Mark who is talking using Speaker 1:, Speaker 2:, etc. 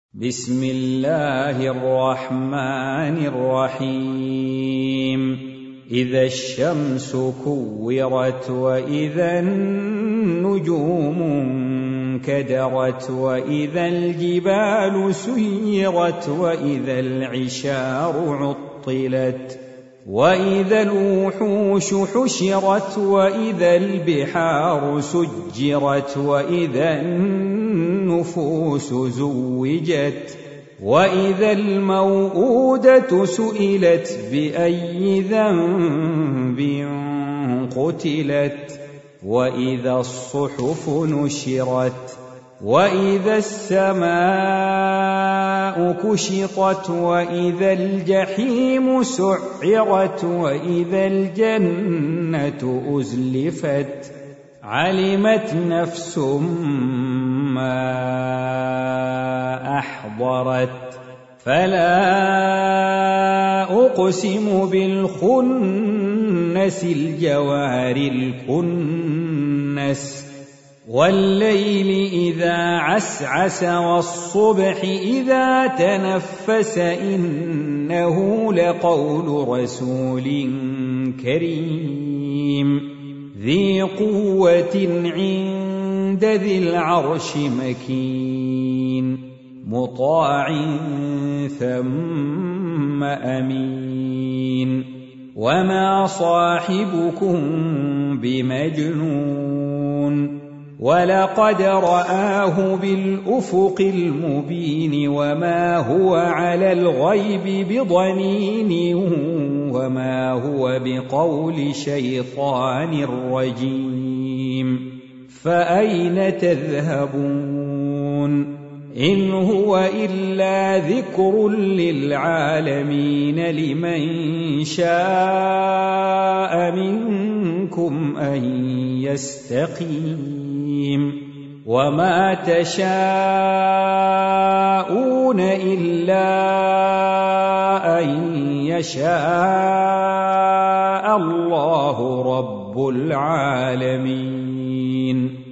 Speaker 1: بسم الله الرحمن الرحيم إذا الشمس كورت وإذا النجوم انكدرت وإذا الجبال سيرت وإذا العشار عطلت وإذا الوحوش حشرت وإذا البحار سجرت وإذا النفوس زوجت وإذا الموءودة سئلت بأي ذنب قتلت وإذا الصحف نشرت وإذا السماء كشطت وإذا الجحيم سعرت وإذا الجنة أزلفت علمت نفس ما أحضرت فلا أقسم بالخنس الجوار الكنس والليل إذا عسعس والصبح إذا تنفس إنه لقول رسول كريم ذي قوة عند ذي العرش مكين مطاع ثم أمين وما صاحبكم بمجنون ولقد رآه بالأفق المبين وما هو على الغيب بضنين وما هو بقول شيطان رجيم فأين تذهبون إن هو إلا ذكر للعالمين لمن شاء منكم أن يستقيم وما تشاءون إلا أن يشاء الله رب العالمين.